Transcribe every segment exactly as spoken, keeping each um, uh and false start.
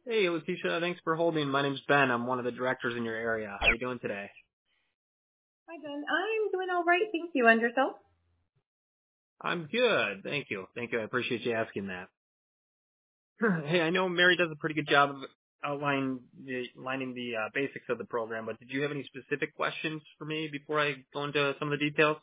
Hey, Letitia, thanks for holding. My name's Ben. I'm one of the directors in your area. How are you doing today? Hi, Ben. I'm doing all right. Thank you. And yourself? I'm good. Thank you. Thank you. I appreciate you asking that. Hey, I know Mary does a pretty good job of outlining the, lining the uh, basics of the program, but did you have any specific questions for me before I go into some of the details?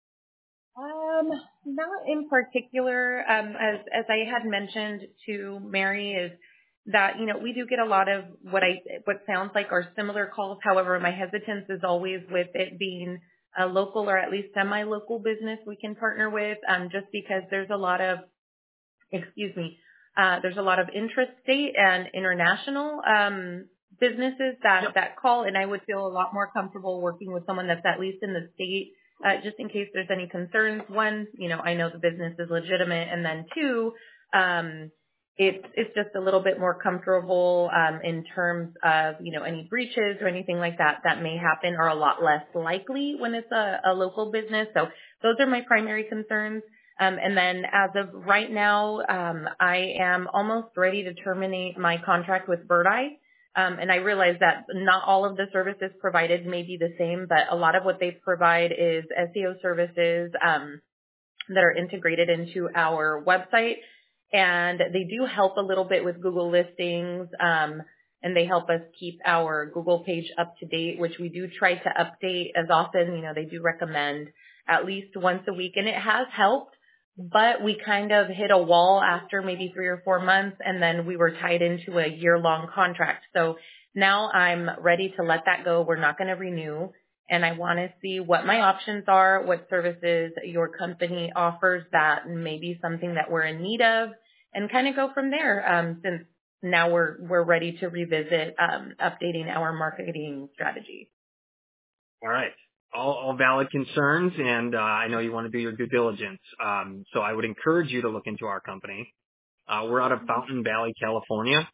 Um, not in particular. Um, as as I had mentioned to Mary, is that you know we do get a lot of what I what sounds like are similar calls. However, my hesitance is always with it being a local or at least semi-local business we can partner with, um, just because there's a lot of excuse me, uh, there's a lot of intrastate and international um, businesses that, Yep. that call, and I would feel a lot more comfortable working with someone that's at least in the state, uh, just in case there's any concerns. One, you know, I know the business is legitimate, and then two, um, it's it's just a little bit more comfortable um, in terms of you know any breaches or anything like that that may happen are a lot less likely when it's a, a local business. So those are my primary concerns. Um, and then as of right now, um, I am almost ready to terminate my contract with Bird Eye. Um, and I realize that not all of the services provided may be the same, but a lot of what they provide is S E O services um, that are integrated into our website. And they do help a little bit with Google listings, um, and they help us keep our Google page up to date, which we do try to update as often. You know, they do recommend at least once a week, and it has helped. But we kind of hit a wall after maybe three or four months, and then we were tied into a year-long contract. So now I'm ready to let that go. We're not going to renew, and I want to see what my options are, what services your company offers that may be something that we're in need of, and kind of go from there. Um, since now we're we're ready to revisit um, updating our marketing strategy. All right. All, all valid concerns, and uh, I know you want to do your due diligence. Um, so I would encourage you to look into our company. Uh, we're out of Fountain Valley, California.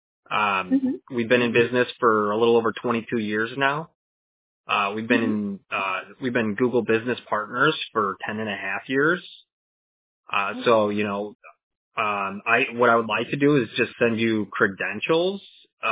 Um, Mm-hmm. we've been in business for a little over twenty-two years now. Uh, we've been Mm-hmm. in, uh, we've been Google Business Partners for ten and a half years. Uh, so, you know, um, I, what I would like to do is just send you credentials,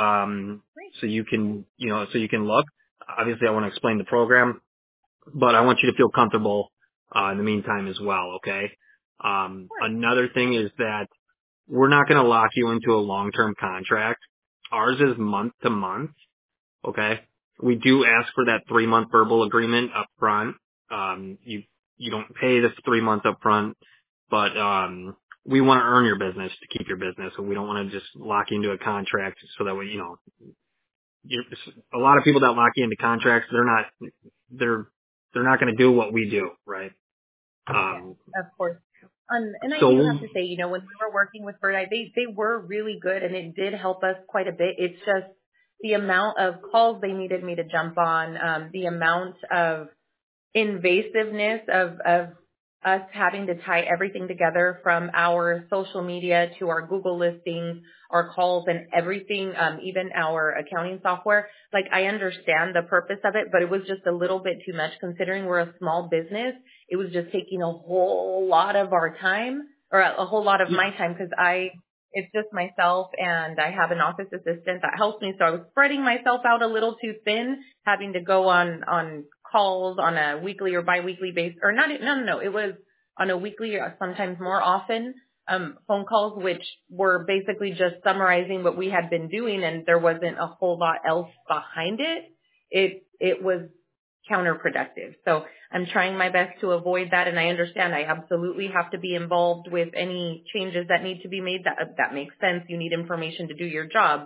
um, Great. so you can, you know, so you can look. Obviously, I want to explain the program, but I want you to feel comfortable, uh, in the meantime as well. Okay. Um, Sure. another thing is that we're not going to lock you into a long-term contract. Ours is month to month. Okay. We do ask for that three month verbal agreement up front. Um, you, you don't pay this three months up front, but, um, we want to earn your business to keep your business. And we don't want to just lock you into a contract so that way, you know, you're, a lot of people that lock you into contracts, they're not, they're, they're not going to do what we do, right? Yes, Um, of course. Um, and I do so have to say, you know, when we were working with Bird Eye, they, they were really good and it did help us quite a bit. It's just the amount of calls they needed me to jump on, um, the amount of invasiveness of, of us having to tie everything together from our social media to our Google listings, our calls and everything, um, even our accounting software. Like I understand the purpose of it, but it was just a little bit too much considering we're a small business. It was just taking a whole lot of our time or a, a whole lot of my time because I it's just myself and I have an office assistant that helps me. So I was spreading myself out a little too thin, having to go on, on calls on a weekly or biweekly basis, or not, no, no, no, it was on a weekly or sometimes more often, um, phone calls, which were basically just summarizing what we had been doing and there wasn't a whole lot else behind it. It, it was counterproductive. So I'm trying my best to avoid that, and I understand I absolutely have to be involved with any changes that need to be made. That that makes sense. You need information to do your job,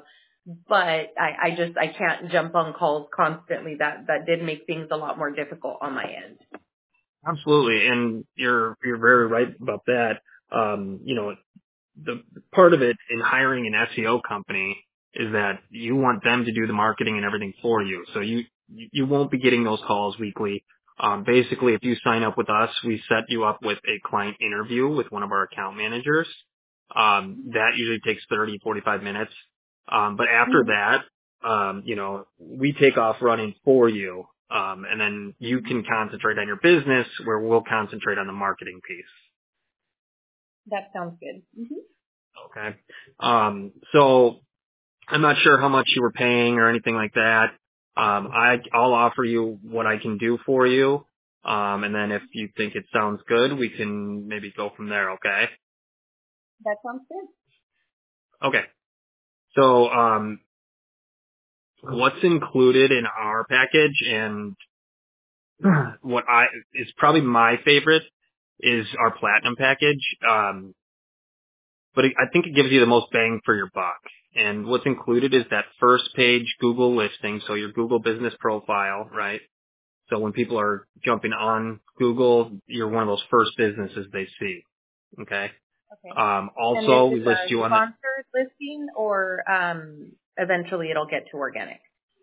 but I, I just I can't jump on calls constantly. That that did make things a lot more difficult on my end. absolutely. And you're, you're very right about that. Um, you know, the part of it in hiring an S E O company is that you want them to do the marketing and everything for you. So you, you won't be getting those calls weekly. Um, basically, if you sign up with us, we set you up with a client interview with one of our account managers. Um, that usually takes thirty, forty-five minutes. Um, but after that, um, you know, we take off running for you. Um, and then you can concentrate on your business where we'll concentrate on the marketing piece. That sounds good. Mm-hmm. Okay. Um, so I'm not sure how much you were paying or anything like that. Um, I, I'll offer you what I can do for you. Um, and then if you think it sounds good, we can maybe go from there. Okay. That sounds good. Okay. So, um, what's included in our package and what I is probably my favorite is our platinum package. Um, but it, I think it gives you the most bang for your buck. And what's included is that first page Google listing. So your Google business profile, right? So when people are jumping on Google, you're one of those first businesses they see. Okay. Okay. Um, And this also, we is list a you on the, sponsored listing, or um, eventually it'll get to organic?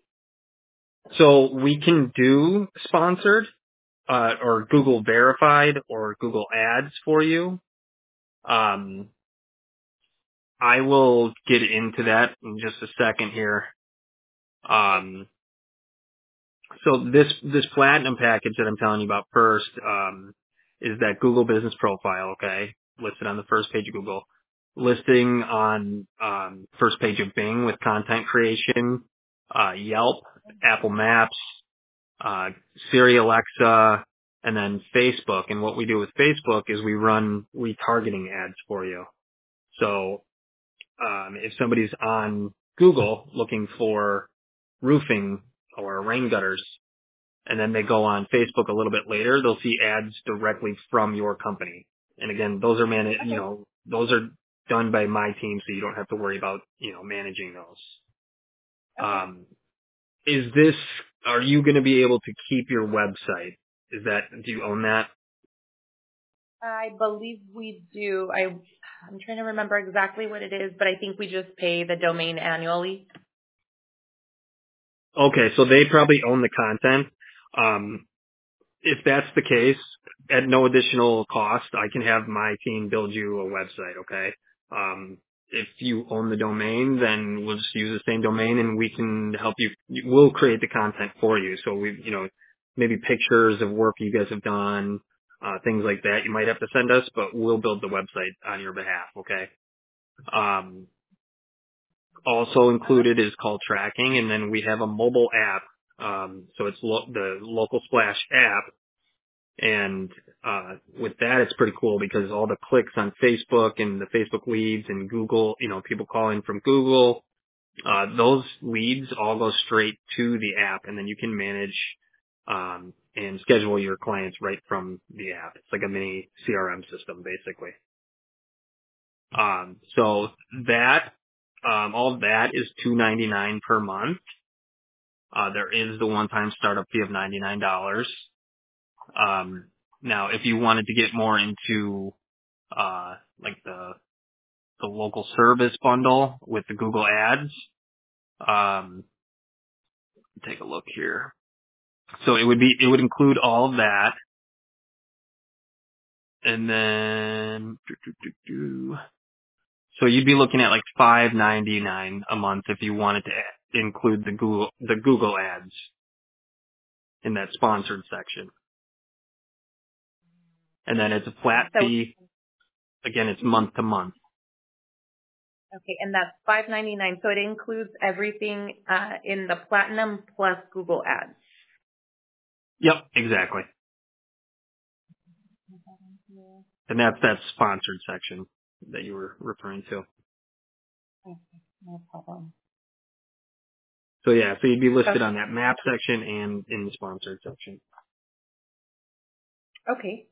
so we can do sponsored, uh, or Google verified or Google ads for you. Um, I will get into that in just a second here. Um, so this, this platinum package that I'm telling you about first, um, is that Google business profile, okay? Listed on the first page of Google. Listing on, um, first page of Bing with content creation, uh, Yelp, Apple Maps, uh, Siri, Alexa, and then Facebook. And what we do with Facebook is we run retargeting ads for you. So, um, if somebody's on Google looking for roofing or rain gutters, and then they go on Facebook a little bit later, they'll see ads directly from your company. And again, those are man, you Okay. know, those are done by my team, so you don't have to worry about, you know, managing those. Okay. Um, is this, are you going to be able to keep your website? Is that, do you own that? I believe we do. I I'm trying to remember exactly what it is, but I think we just pay the domain annually. Okay, so they probably own the content. Um, if that's the case, at no additional cost, I can have my team build you a website, okay? Um, if you own the domain, then we'll just use the same domain and we can help you. We'll create the content for you. So we, you know, maybe pictures of work you guys have done, uh, things like that you might have to send us, but we'll build the website on your behalf, okay? Um, also included is call tracking, and then we have a mobile app. Um, so it's lo- the Local Splash app. And uh, with that, it's pretty cool because all the clicks on Facebook and the Facebook leads and Google, you know, people calling from Google, uh, those leads all go straight to the app, and then you can manage um, and schedule your clients right from the app. It's like a mini C R M system, basically. Um, so that, um, all of that is two ninety-nine per month. Uh, there is the one-time startup fee of ninety-nine dollars. Um, now, if you wanted to get more into uh, like the the local service bundle with the Google Ads, um, take a look here. So it would be it would include all of that, and then doo, doo, doo, doo. So you'd be looking at like five ninety-nine a month if you wanted to a- include the Google the Google Ads in that sponsored section, and then it's a flat So fee. Again, it's month to month. okay, and that's five ninety-nine. So it includes everything uh, in the platinum plus Google Ads. Yep, exactly. And that's that sponsored section that you were referring to. Okay, no problem. So yeah, so you'd be listed Okay. on that map section and in the sponsored section. Okay.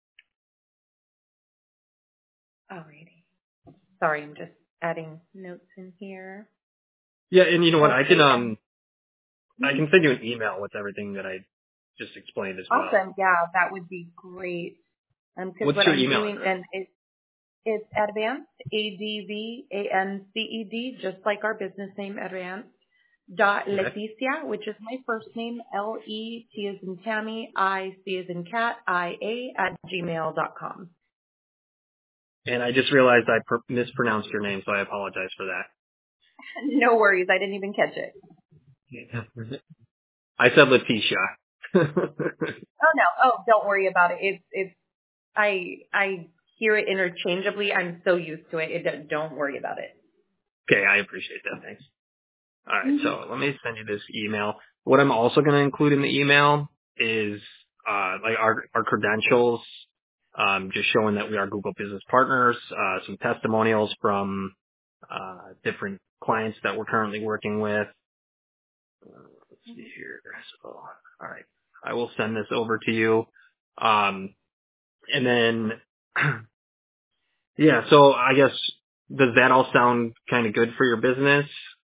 Alrighty. Sorry, I'm just adding notes in here. Yeah, and you know what? I can Okay. And um I mhm. can send you an email with everything that I just explained as well. Awesome. Yeah, that would be great. Um, because What's what your I'm email doing, address? and it, it's advanced, A D V A N C E D, just like our business name, advanced, dot Okay. Leticia, which is my first name, L E T as in Tammy, I C as in cat, I A, at gmail dot com. And I just realized I per- mispronounced your name, so I apologize for No worries, I didn't even catch it. that. I said Letitia. Oh no, oh, don't worry about it. It's, it's, I, I hear it interchangeably. I'm so used to it. It don't don't worry about it. Okay, I appreciate that. Thanks. All right, Mm-hmm. so let me send you this email. What I'm also going to include in the email is uh, like our, our credentials, um, just showing that we are Google Business Partners, uh, some testimonials from uh, different clients that we're currently working with. Uh, let's see here. So, all right, I will send this over to you, um, and then yeah. So I guess does that all sound kind of good for your business?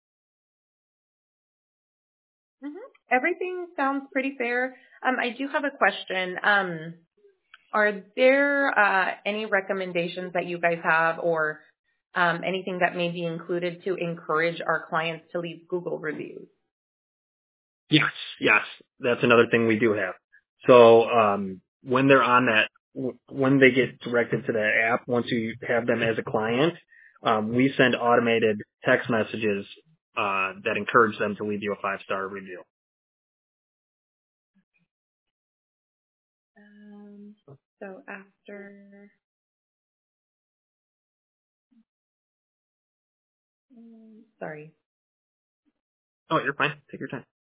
Mm-hmm. Everything sounds pretty fair. Um, I do have a question. Um, are there uh, any recommendations that you guys have or um, anything that may be included to encourage our clients to leave Google reviews? Yes, yes, that's another thing we do have. So um, when they're on that, w- when they get directed to that app, once you have them as a client, um, we send automated text messages uh, that encourage them to leave you a five star review. Um, so after, um, sorry. Oh, you're fine. Take your time.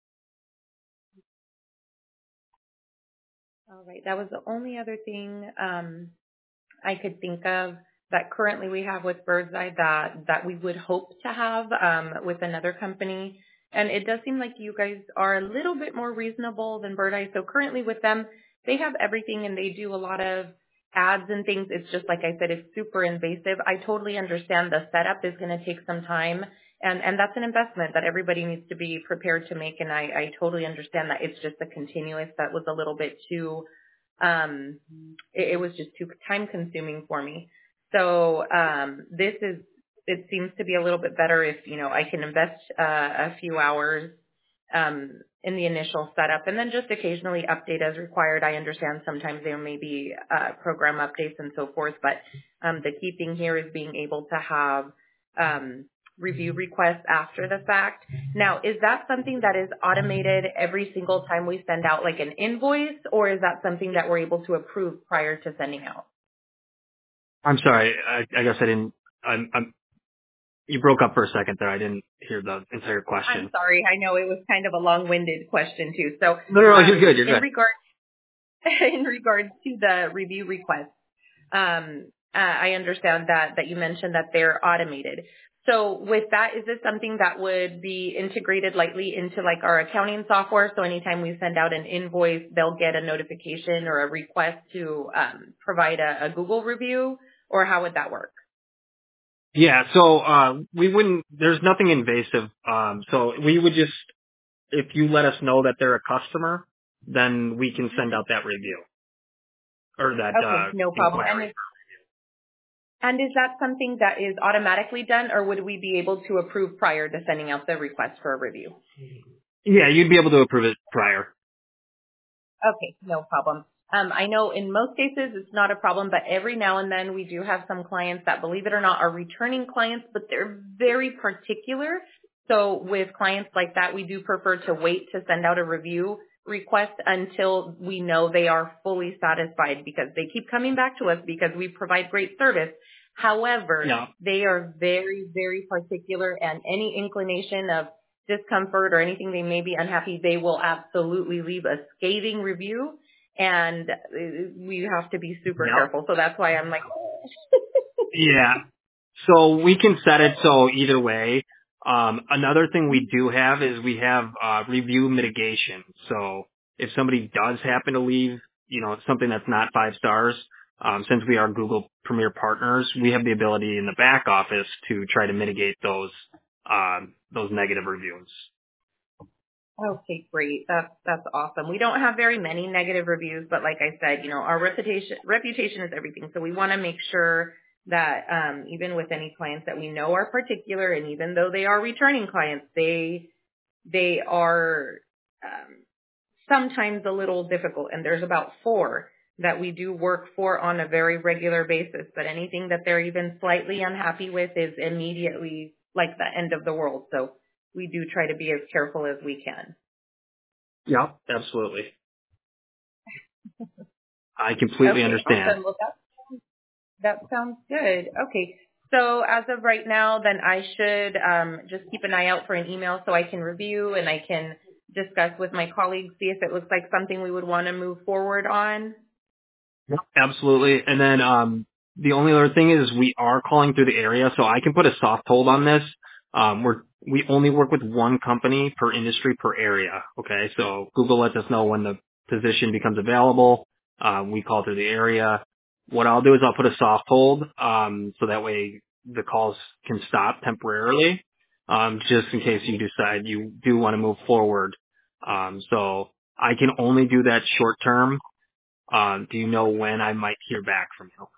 All right. That was the only other thing um, I could think of that currently we have with Bird's Eye that that we would hope to have um, with another company. And it does seem like you guys are a little bit more reasonable than Bird Eye. So currently with them, they have everything and they do a lot of ads and things. It's just like I said, it's super invasive. I totally understand the setup is going to take some time. And, and that's an investment that everybody needs to be prepared to make. And I, I totally understand that it's just the continuous that was a little bit too um, it, it was just too time consuming for me. So um, this is, it seems to be a little bit better if, you know, I can invest uh, a few hours um, in the initial setup and then just occasionally update as required. I understand sometimes there may be uh, program updates and so forth, but um, the key thing here is being able to have um, review requests after the fact. Now, is that something that is automated every single time we send out like an invoice, or is that something that we're able to approve prior to sending out? I'm sorry. I, I guess I didn't. I'm, I'm. You broke up for a second there. I didn't hear the entire I'm question. sorry. I know it was kind of a long-winded question too. So, No, no, no. You're um, good. You're in good. regard in regards to the review requests, um, uh, I understand that that you mentioned that they're automated. So with that, is this something that would be integrated lightly into like our accounting software? So anytime we send out an invoice, they'll get a notification or a request to um, provide a, a Google review, or how would that work? Yeah. So uh, we wouldn't. There's nothing invasive. Um, so we would just, if you let us know that they're a customer, then we can send out that review or that Okay, uh, no problem. And inquiry. is, and is that something that is automatically done, or would we be able to approve prior to sending out the request for a review? Yeah, you'd be able to approve it prior. Okay, no problem. Um, I know in most cases it's not a problem, but every now and then we do have some clients that, believe it or not, are returning clients, but they're very particular. So with clients like that, we do prefer to wait to send out a review request until we know they are fully satisfied, because they keep coming back to us because we provide great service. However, Yeah. they are very, very particular, and any inclination of discomfort or anything they may be unhappy, they will absolutely leave a scathing review, and uh, we have to be super Yep. careful. So that's why I'm like, Yeah. So we can set it so either way. Um, another thing we do have is we have uh, review mitigation. So if somebody does happen to leave, you know, something that's not five stars, um, since we are Google Premier partners, we have the ability in the back office to try to mitigate those um, those negative reviews. okay, great. That's that's awesome. We don't have very many negative reviews, but like I said, you know, our reputation reputation is everything. So we want to make sure that um, even with any clients that we know are particular, and even though they are returning clients, they they are um, sometimes a little difficult. And there's about four that we do work for on a very regular basis. But anything that they're even slightly unhappy with is immediately like the end of the world. So we do try to be as careful as we can. Yep. Absolutely. I completely Okay, understand. awesome. Well, that that sounds good. Okay. So as of right now, then I should um, just keep an eye out for an email so I can review and I can discuss with my colleagues, see if it looks like something we would want to move forward on. Yep. Absolutely. And then um, the only other thing is we are calling through the area, so I can put a soft hold on this. Um, we're we only work with one company per industry per area. Okay, so Google lets us know when the position becomes available. Um, we call through the area. What I'll do is I'll put a soft hold, um, so that way the calls can stop temporarily, um, just in case you decide you do want to move forward. Um, so I can only do that short term. Um, do you know when I might hear back from you?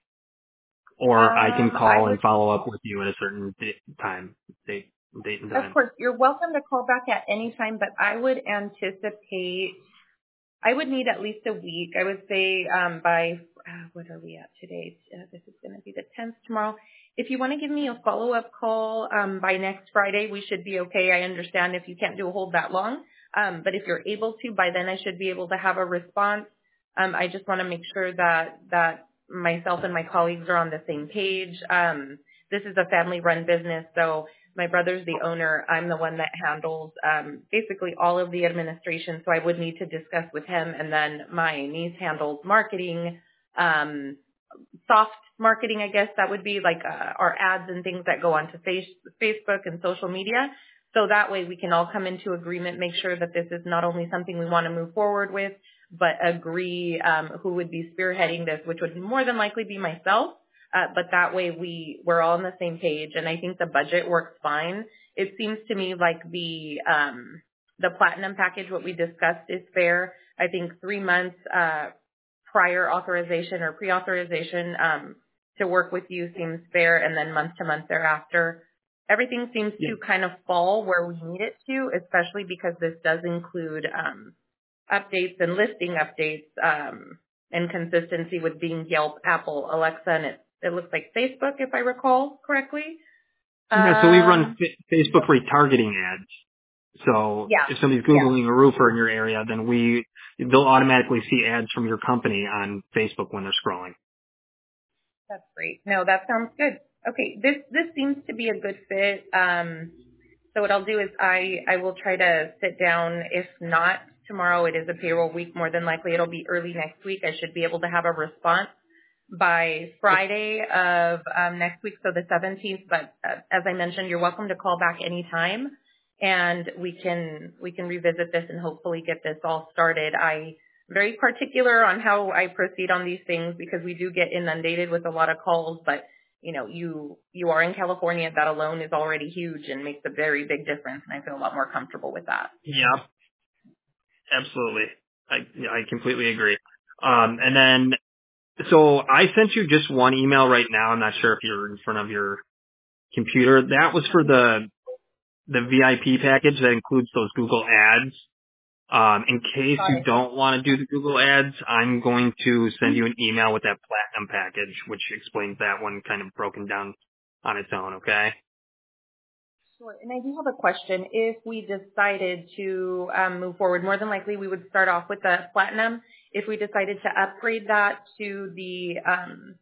Or I can Um, I call would, and follow up with you at a certain date, time, date, date and of time. course, you're welcome to call back at any time, but I would anticipate I would need at least a week. I would say um, by, uh, what are we at today? Uh, this is going to be the tenth tomorrow. If you want to give me a follow-up call um, by next Friday, we should be okay. I understand if you can't do a hold that long. Um, but if you're able to, by then I should be able to have a response. Um, I just want to make sure that, that myself and my colleagues are on the same page. Um, this is a family-run business, so my brother's the owner. I'm the one that handles um, basically all of the administration, so I would need to discuss with him. And then my niece handles marketing, um, soft marketing, I guess that would be like uh, our ads and things that go onto face, Facebook and social media. So that way we can all come into agreement, make sure that this is not only something we want to move forward with, but agree um, who would be spearheading this, which would more than likely be myself. Uh, but that way we, we're all on the same page, and I think the budget works fine. It seems to me like the, um, the platinum package, what we discussed, is fair. I think three months, uh, prior authorization or pre-authorization, um, to work with you seems fair, and then month to month thereafter. Everything seems Yeah. to kind of fall where we need it to, especially because this does include, um, updates and listing updates, um, and consistency with Bing, Yelp, Apple, Alexa, and it, it looks like Facebook, if I recall correctly. Yeah, so we run Um, fa- Facebook retargeting ads. So yeah, if somebody's yeah, Googling a roofer in your area, then we, they'll automatically see ads from your company on Facebook when they're scrolling. that's great. No, that sounds good. Okay, this this seems to be a good fit. Um, so what I'll do is I I will try to sit down. If not tomorrow, it is a payroll week. More than likely, it'll be early next week. I should be able to have a response by Friday of um, next week, so the seventeenth. But uh, as I mentioned, you're welcome to call back anytime, and we can we can revisit this and hopefully get this all started. I'm very particular on how I proceed on these things because we do get inundated with a lot of calls. But you know, you you are in California. That alone is already huge and makes a very big difference, and I feel a lot more comfortable with that. Yeah, absolutely. I, yeah, I completely agree. Um, and then, so I sent you just one email right now. I'm not sure if you're in front of your computer. That was for the, the V I P package that includes those Google ads. Um, in case Got you it. don't want to do the Google ads, I'm going to send you an email with that platinum package, which explains that one kind of broken down on its own, okay? Sure. And I do have a question. If we decided to um, move forward, more than likely we would start off with the platinum. If we decided to upgrade that to the um,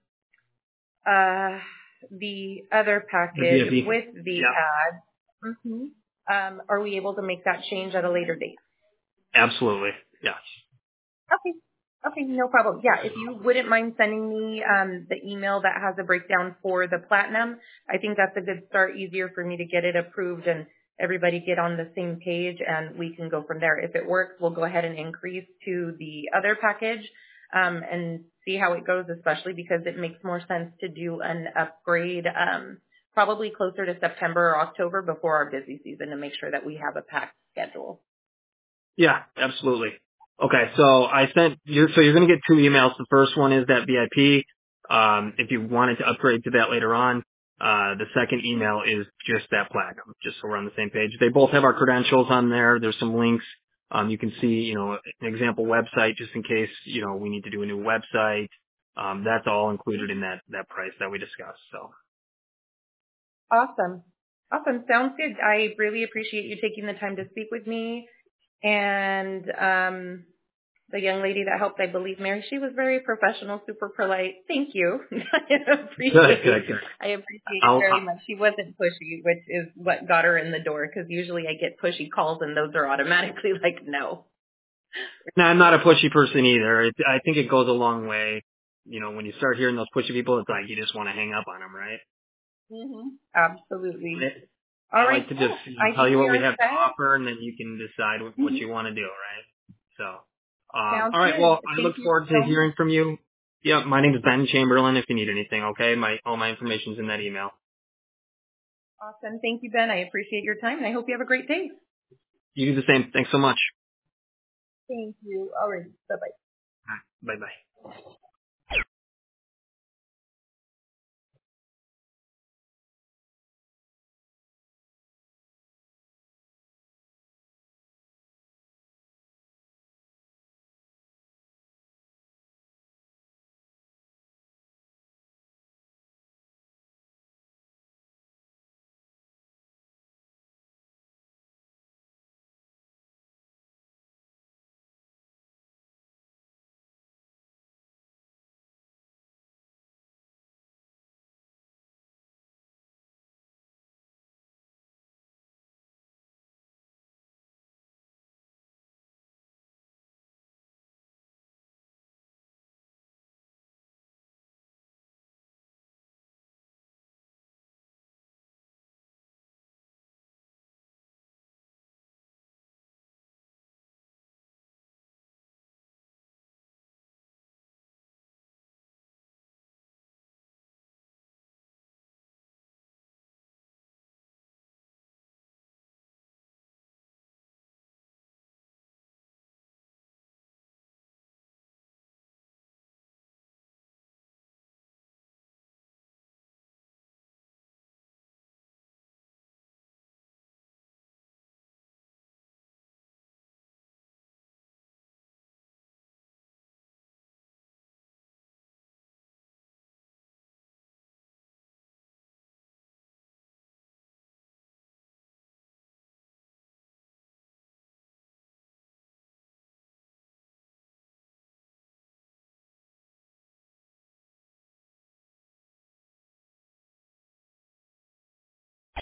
uh, the other The package V I P? with the Yeah, ads, hmm um, are we able to make that change at a later date? absolutely. Yes. Okay. Okay, no problem. Yeah, if you wouldn't mind sending me um, the email that has a breakdown for the platinum, I think that's a good start, easier for me to get it approved and everybody get on the same page, and we can go from there. If it works, we'll go ahead and increase to the other package um, and see how it goes, especially because it makes more sense to do an upgrade um, probably closer to September or October before our busy season to make sure that we have a packed schedule. Yeah, absolutely. Okay, so I sent you, so you're going to get two emails. The first one is that V I P. Um, if you wanted to upgrade to that later on, uh, the second email is just that platinum, just so we're on the same page. They both have our credentials on there. There's some links. Um, you can see, you know, an example website just in case, you know, we need to do a new website. Um, that's all included in that, that price that we discussed. So Awesome. Awesome. Sounds good. I really appreciate you taking the time to speak with me. And um, the young lady that helped, I believe, Mary, she was very professional, super polite. Thank you. I appreciate Good, good, good. I appreciate it I'll, very I'll, much. She wasn't pushy, which is what got her in the door, because usually I get pushy calls and those are automatically like, no. no, I'm not a pushy person either. It, I think it goes a long way. You know, when you start hearing those pushy people, it's like you just want to hang up on them, right? Mm-hmm. Absolutely. I, All I right, like to cool. just you know, I tell think you we what we are have to set. offer, and then you can decide what, what Mm-hmm. you want to do, right? So, um, Sounds all right. good. Well, I Thank look you forward to so much. hearing from you. Yeah, my name is Ben Chamberlain. If you need anything, okay, my all my information's in that email. Awesome. Thank you, Ben. I appreciate your time, and I hope you have a great day. You do the same. Thanks so much. Thank you. All right. Bye-bye. Bye bye.